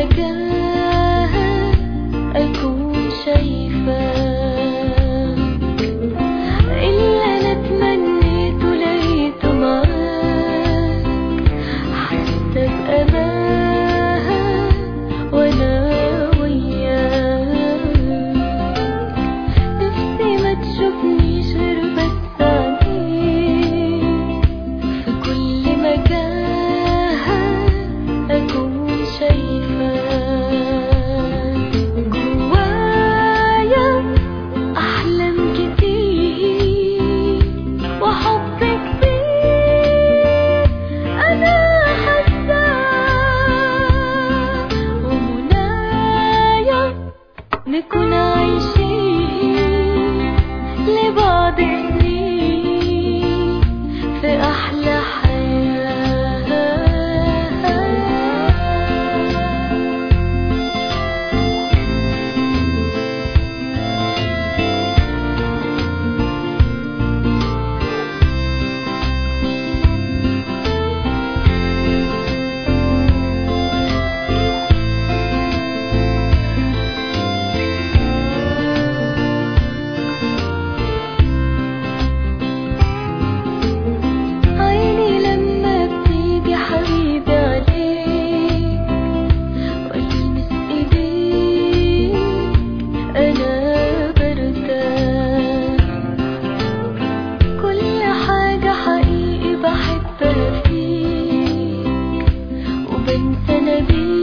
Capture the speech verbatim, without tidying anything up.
مكان أكون شايفة اللي أنا تمنيته لقيته معاك، حاسة بأمان وأنا وياك. نفسي ما تشوفنيش غير بس عليك، في كل مكان أكون شايفة جوايا أحلام كتير وحب كبير أنا حاساه، ومنايا نكون عايشين لبعض سنين في أحلى حياة. عيني لما بتيجي حبيبي عليك والمس ايديك انا برتاح، كل حاجة حقيقي بحبها فيك وبنسى انا بيك.